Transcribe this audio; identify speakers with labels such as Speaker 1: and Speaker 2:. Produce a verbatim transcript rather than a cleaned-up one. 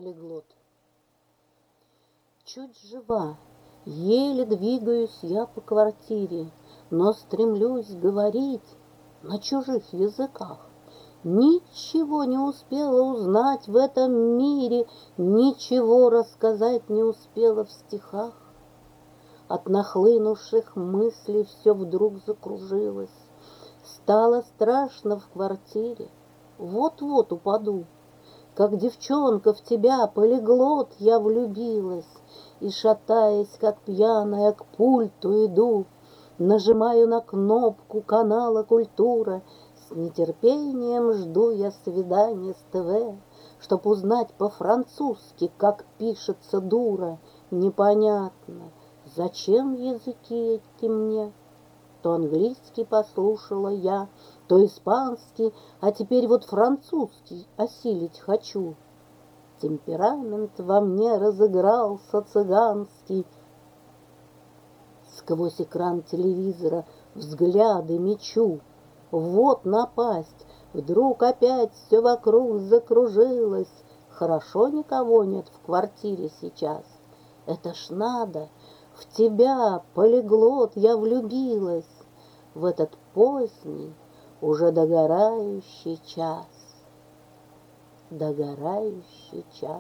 Speaker 1: полиглот. Чуть жива, еле двигаюсь я по квартире, но стремлюсь говорить на чужих языках. Ничего не успела узнать в этом мире, ничего рассказать не успела в стихах. От нахлынувших мыслей все вдруг закружилось. Стало страшно в квартире, вот-вот упаду. Как девчонка в тебя, полиглот, я влюбилась, и, шатаясь, как пьяная, к пульту иду, нажимаю на кнопку канала «Культура». С нетерпением жду я свидания с ТВ, чтоб узнать по-французски, как пишется дура. Непонятно, зачем языки эти мне? То английский послушала я, то испанский, а теперь вот французский осилить хочу. Темперамент во мне разыгрался цыганский. Сквозь экран телевизора взгляды мечу. Вот напасть, вдруг опять все вокруг закружилось. Хорошо никого нет в квартире сейчас. Это ж надо, в тебя, полиглот, я влюбилась в этот поздний, уже догорающий час. Догорающий час.